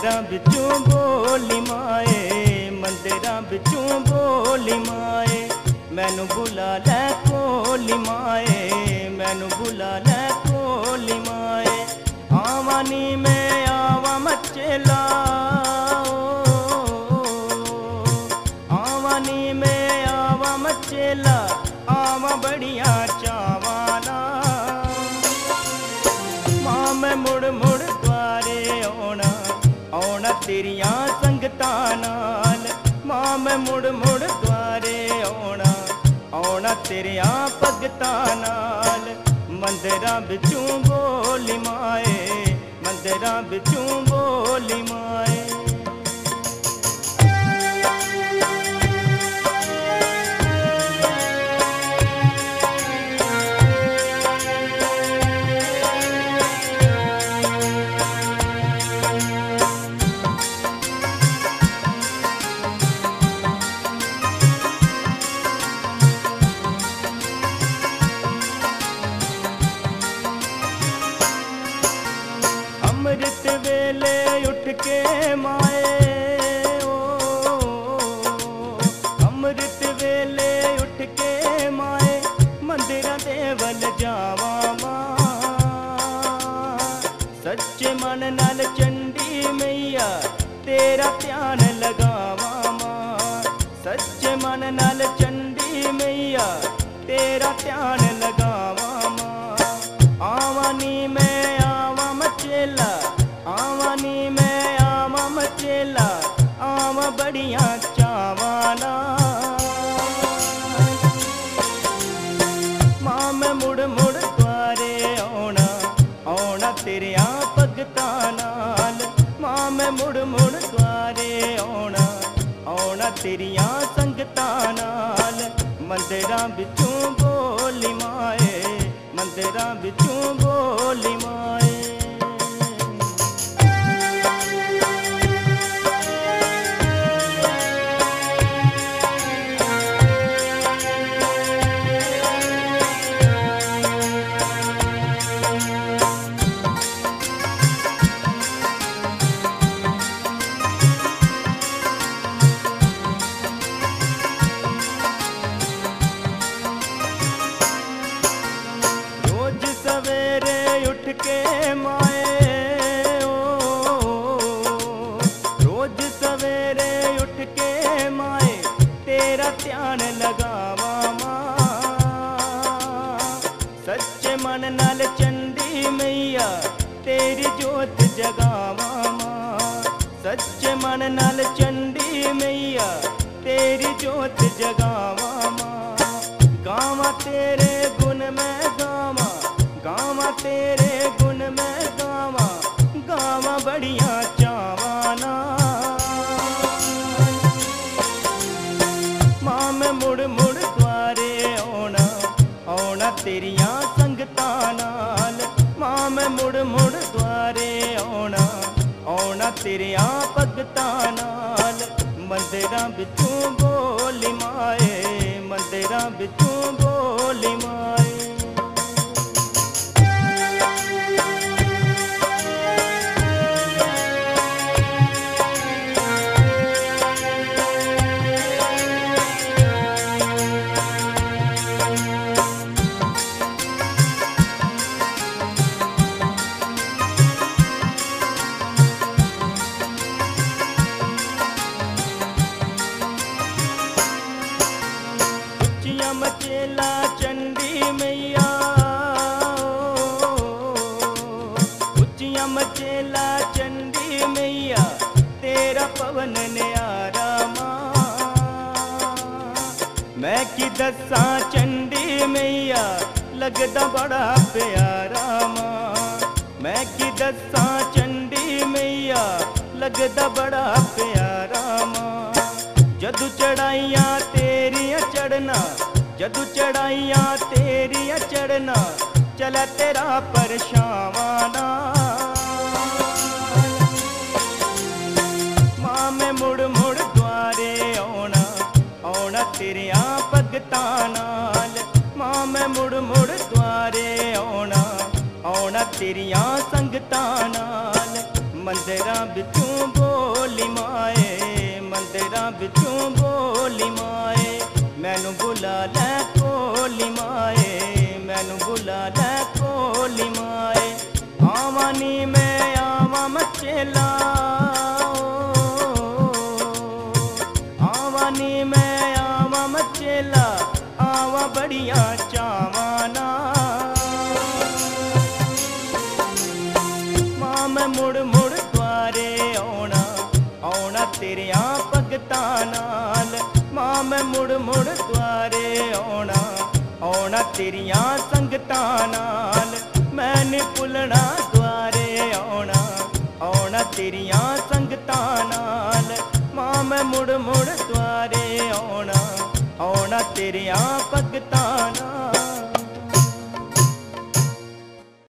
मंदिरां बिचों बोली माए, मंदिरां बिचों बोली माए, मैनू बुला लै कोली माए, मैनू बुला लै कोली माए। आवा नी मैं आवा मचेला, आवा नी मैं आवा मचेला, आवा बड़िया चावाना। मां मैं मुड़ मुड़ द्वारे आना, आना तेरियां संगतां नाल। मां मैं मुड़ मुड़ द्वारे आना, आना तेरियां भगतां नाल। मंदिरां बिचों बोली माए, मंदिरां बिचों बोली माए। अमृत वेले उठ के माए, अमृत वेले उठ के माए, मंदिरां दे वल जावा मां। सच्चे मन नाल चंडी मैया तेरा ध्यान लगावा मां। सच्चे मन नाल चंडी मैया तेरा ध्यान लगावा मां। आवा नी मैं आवा मचेला, आवा नी मैं आवा मचेला, आवा बड़िया चावाना। मां मैं मुड़ मुड़ द्वारे आना, आना तेरियां भगतां नाल। मां मैं मुड़ मुड़ द्वारे आना, आना तेरियां संगतां नाल। मंदिरां बिचों बोली माए, मंदिरां बिचों बोली माए। सवेरे उठ के माए, रोज सवेरे उठ के माए, तेरा ध्यान लगावा मां। सच्चे मन नाल चंडी मैया तेरी जोत जगावा मां। सच्चे मन नाल चंडी मैया तेरी जोत जगावा मां। गावा तेरे गुण मैं गावा, गावा तेरे गुण मैं गावा, गावा बड़िया चावाना। मां मैं मुड़ मुड़ द्वारे आना, आना तेरियां संगतां नाल। मां मैं मुड़ मुड़ द्वारे आना, आना तेरियां भगतां नाल। मंदिरां बिचों बोली माए, मंदिरां बिचों बोली माए। मचेला चंडी मैया, उच्चियां मचेला चंडी मैया तेरा पवन न्यारा मां। मैं की दसां चंडी मैया लगदा बड़ा प्यारा मां। मैं की दसां चंडी मैया लगदा बड़ा प्यारा मां। जदू चढ़ाइयां तेरियां चढ़ना, जदू चढ़ाइयां तेरियां चढ़ना, चला तेरा परछावाना। मां मैं मुड़ मुड़ द्वारे आना, आना तेरियां भगतां नाल। मां मैं मुड़ मुड़ द्वारे आना, आना तेरियां संगतां नाल। मंदिरां बिचों बिचों बोली माए मैनू बुला लै कोली माए मैनू बुला लै कोली माए आवा नी मैं आवा मचेला आवा नी मैं आवा मचेला आवा बड़िया चावा नाल मां मैं मुड़ मुड़ द्वारे आउणा आउणा तेरिया भगतां नाल मां मैं मुड़ मुड़ द्वारे आउणा आउणा तेरिया संगतां नाल मैं नी भुलना द्वारे आउणा आउणा तेरिया संगतां नाल मां मैं मुड़ मुड़ द्वारे आउणा आउणा तेरिया भगतां नाल